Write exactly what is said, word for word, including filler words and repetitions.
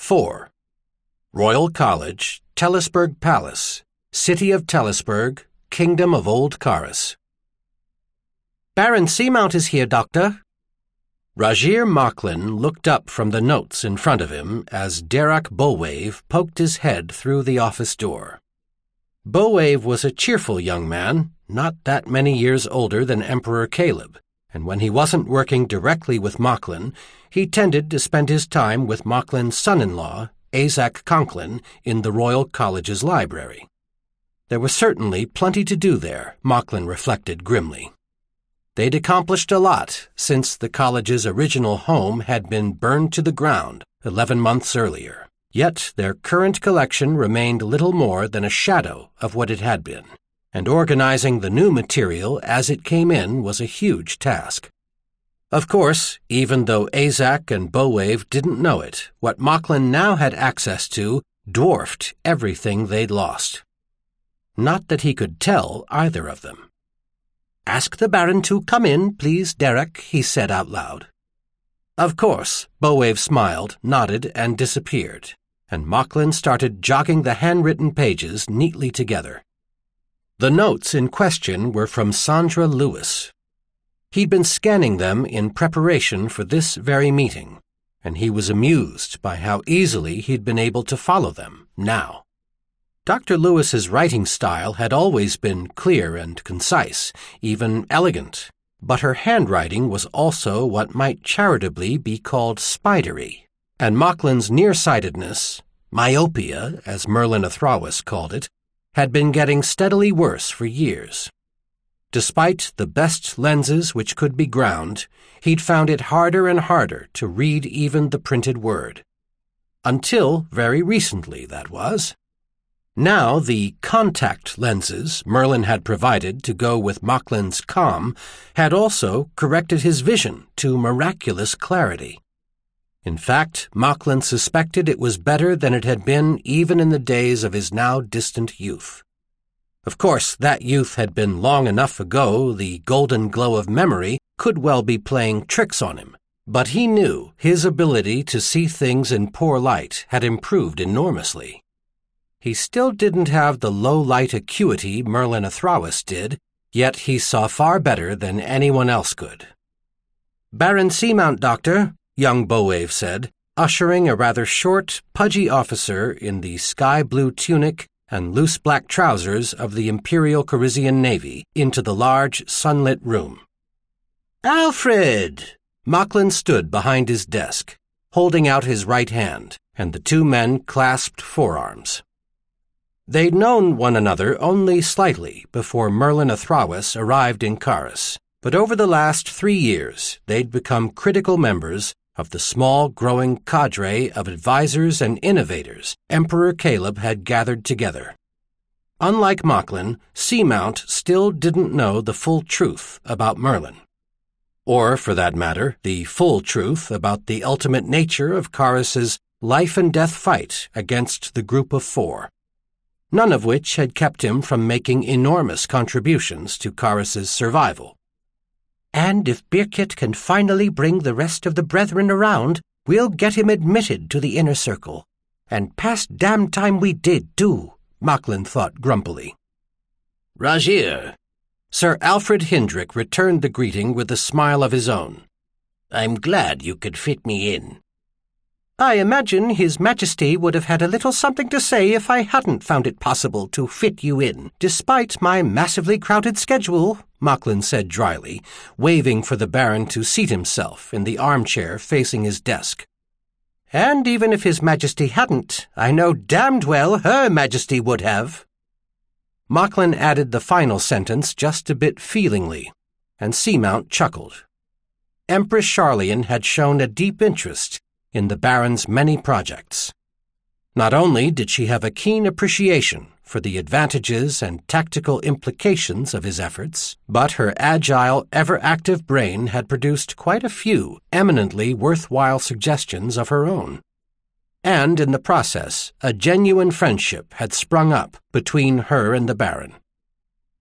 four. Royal College, Telesburg Palace, City of Telesburg, Kingdom of Old Caris. Baron Seamount is here, Doctor. Rajir Mocklin looked up from the notes in front of him as Derek Bowave poked his head through the office door. Bowave was a cheerful young man, not that many years older than Emperor Caleb, and when he wasn't working directly with Mocklin, he tended to spend his time with Mocklin's son-in-law, Azak Conklin, in the Royal College's library. There was certainly plenty to do there, Mocklin reflected grimly. They'd accomplished a lot since the college's original home had been burned to the ground eleven months earlier. Yet their current collection remained little more than a shadow of what it had been, and organizing the new material as it came in was a huge task. Of course, even though Azak and Bowave didn't know it, what Mocklin now had access to dwarfed everything they'd lost. Not that he could tell either of them. "Ask the Baron to come in, please, Derek," he said out loud. Of course, Bowave smiled, nodded, and disappeared, and Mocklin started jogging the handwritten pages neatly together. The notes in question were from Sandra Lewis. He'd been scanning them in preparation for this very meeting, and he was amused by how easily he'd been able to follow them now. Doctor Lewis's writing style had always been clear and concise, even elegant, but her handwriting was also what might charitably be called spidery, and Mocklin's nearsightedness, myopia, as Merlin Athrawis called it, had been getting steadily worse for years. Despite the best lenses which could be ground, he'd found it harder and harder to read even the printed word. Until very recently, that was. Now the contact lenses Merlin had provided to go with Mocklin's calm had also corrected his vision to miraculous clarity. In fact, Mocklin suspected it was better than it had been even in the days of his now distant youth. Of course, that youth had been long enough ago the golden glow of memory could well be playing tricks on him, but he knew his ability to see things in poor light had improved enormously. He still didn't have the low-light acuity Merlin Athrawis did, yet he saw far better than anyone else could. "Baron Seamount, Doctor," young Bowave said, ushering a rather short, pudgy officer in the sky-blue tunic and loose black trousers of the Imperial Carisian Navy into the large, sunlit room. "Alfred!" Mocklin stood behind his desk, holding out his right hand, and the two men clasped forearms. They'd known one another only slightly before Merlin Athrawis arrived in Caris, but over the last three years they'd become critical members of the small, growing cadre of advisors and innovators Emperor Caleb had gathered together. Unlike Mocklin, Seamount still didn't know the full truth about Merlin. Or, for that matter, the full truth about the ultimate nature of Caris's life-and-death fight against the Group of Four, none of which had kept him from making enormous contributions to Caris's survival. "And if Birkit can finally bring the rest of the brethren around, we'll get him admitted to the inner circle. And past damn time we did, too," Mocklin thought grumpily. "Rajir." Sir Alfred Hindrick returned the greeting with a smile of his own. "I'm glad you could fit me in." "I imagine His Majesty would have had a little something to say if I hadn't found it possible to fit you in, despite my massively crowded schedule," Mocklin said dryly, waving for the Baron to seat himself in the armchair facing his desk. "And even if His Majesty hadn't, I know damned well Her Majesty would have." Mocklin added the final sentence just a bit feelingly, and Seamount chuckled. Empress Charlian had shown a deep interest in the Baron's many projects. Not only did she have a keen appreciation for the advantages and tactical implications of his efforts, but her agile, ever-active brain had produced quite a few eminently worthwhile suggestions of her own. And in the process, a genuine friendship had sprung up between her and the Baron.